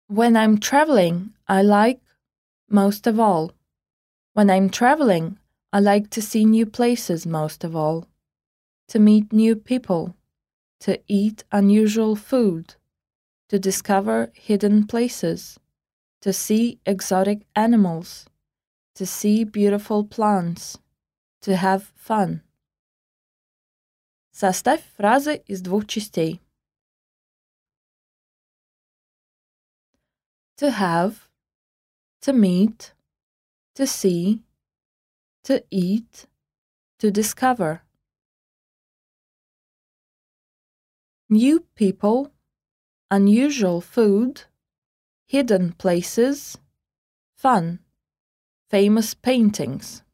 When I'm traveling, I like most of all. When I'm traveling, I like to see new places most of all, to meet new people, to eat unusual food, to discover hidden places, to see exotic animals, to see beautiful plants, to have fun. Составь фразы из двух частей. To have, to meet, to see, to eat, to discover. New people, unusual food, hidden places, fun, famous paintings.